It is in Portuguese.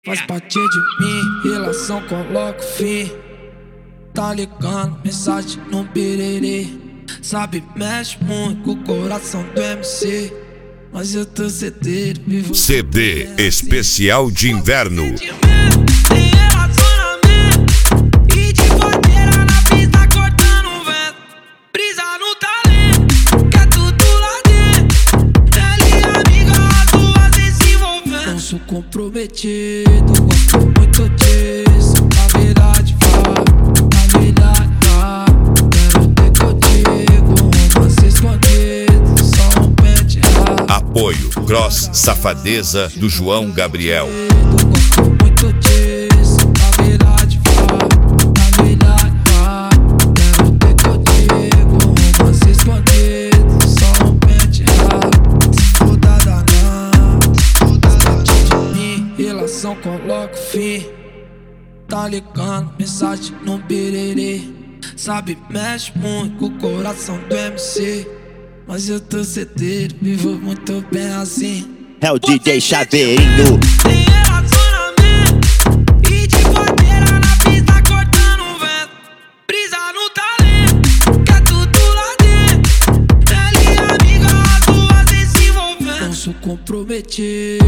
Faz parte de mim, relação coloco fim. Tá ligando, mensagem no birerê. Sabe, mexe muito com o coração do MC. Mas eu tô certeiro, vivo CD especial de inverno. Tem relacionamento e de bandeira na pista cortando o vento. Brisa no talento, quer tudo lá dentro. Ele e amiga, as duas se envolvendo. Não sou comprometido, gosto muito disso. Na verdade, na verdade, quero ter contigo romance escondido, só um pente errado. Apoio Cross Safadeza do João Gabriel. Gosto muito disso, na verdade, na verdade, quero ter contigo romance escondido, só um pente errado. Se for dada não, parte de mim, relação coloco fim. Tá ligando, mensagem no birerê. Sabe, mexe muito com o coração do MC. Mas eu tô certeiro, vivo muito bem assim. É o DJ Chaveirinho. Tem relacionamento e de bandeira na pista cortando o vento. Brisa no talento, quer tudo lá dentro. Ele e amiga, as duas se envolvendo. Não sou comprometido.